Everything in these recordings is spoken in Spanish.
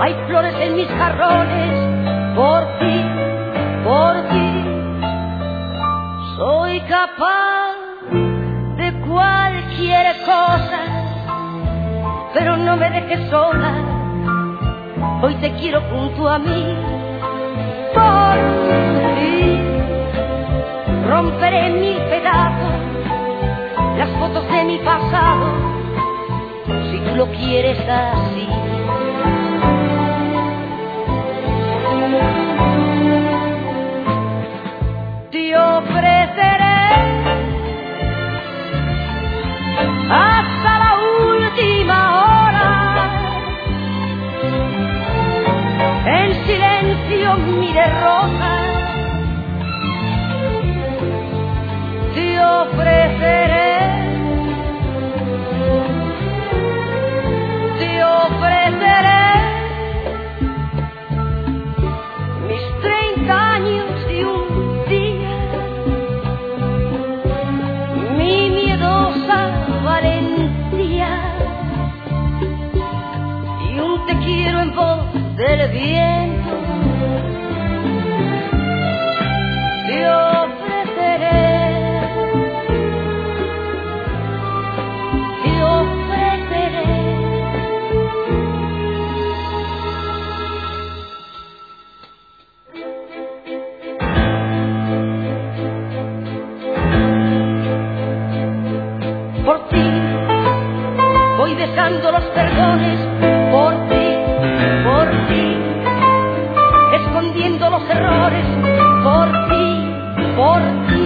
Hay flores en mis jarrones por ti, por ti. Soy capaz de cualquier cosa, pero no me dejes sola. Hoy te quiero junto a mí. Por ti romperé en mil pedazos las fotos de mi pasado, si tú lo quieres así. Te ofreceré hasta la última hora, en silencio mi derrota. Te ofreceré, te ofreceré mis 30 años y un día, mi miedosa valentía y un te quiero en voz del viento. Te ofreceré, te ofreceré. Por ti voy besando los perdones, por ti, escondiendo los errores, por ti, por ti.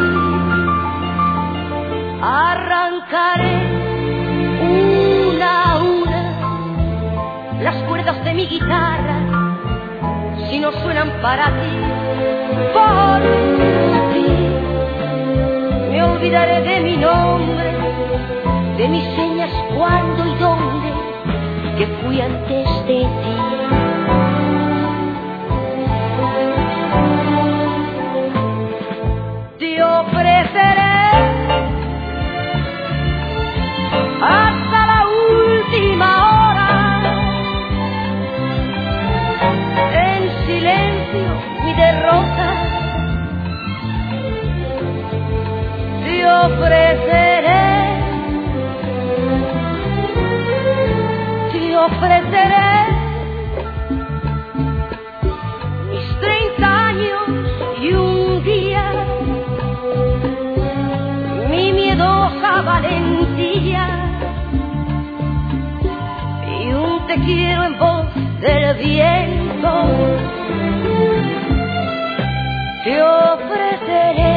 Arrancaré una a una las cuerdas de mi guitarra, si no suenan para ti. Por ti me olvidaré de mi nombre, de mis señas, cuándo y dónde, que fui antes de ti. Te ofreceré hasta la última hora, en silencio mi derrota. Te ofreceré, te ofreceré mis 30 años y un día, mi miedosa valentía y un te quiero en voz del viento. Te ofreceré.